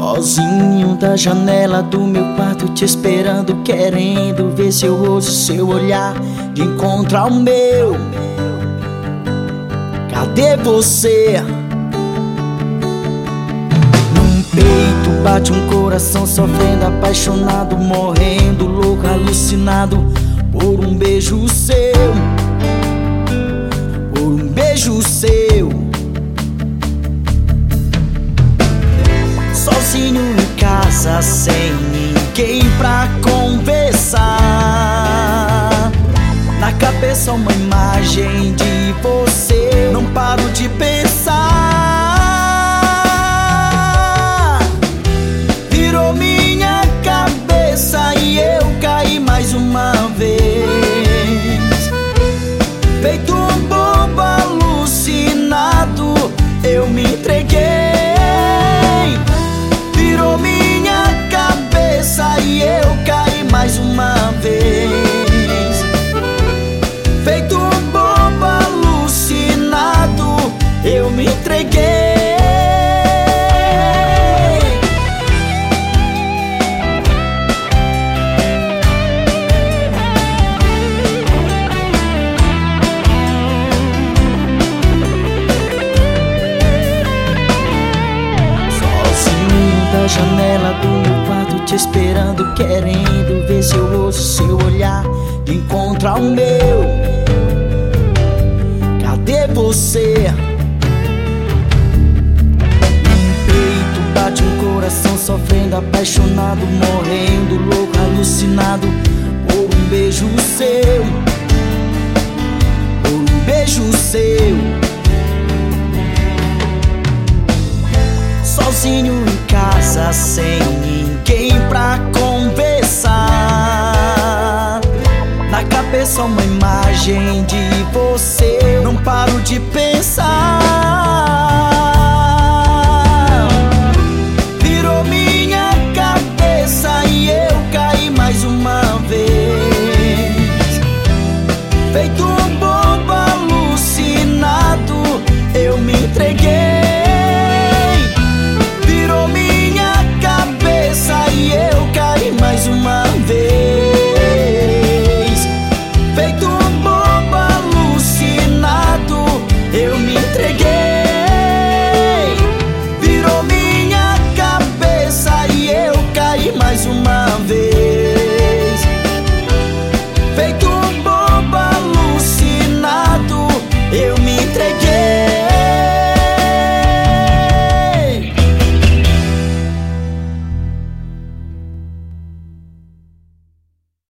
Sozinho da janela do meu quarto, te esperando, querendo ver seu rosto, seu olhar de encontrar o meu. Cadê você? Num peito bate um coração sofrendo, apaixonado, morrendo, louco, alucinado por um beijo seu, por um beijo seu. Sozinho em casa, sem ninguém pra conversar. Na cabeça uma imagem de você, não paro de pensar. Virou minha cabeça e eu caí mais uma vez. Feito um bobo alucinado, eu me entreguei. E eu caí mais uma vez. Feito um bobo alucinado, eu me entreguei. Sozinho da janela do meu quarto, te esperando, querendo ver seu rosto, seu olhar de encontrar o meu. Cadê você? No peito bate um coração sofrendo, apaixonado, morrendo, louco, alucinado por um beijo seu, por um beijo seu. Sozinho em casa, sem ninguém pra conversar. Na cabeça uma imagem de você, não paro de pensar. Virou minha cabeça e eu caí mais uma vez. Feito um bobo alucinado, eu me entreguei.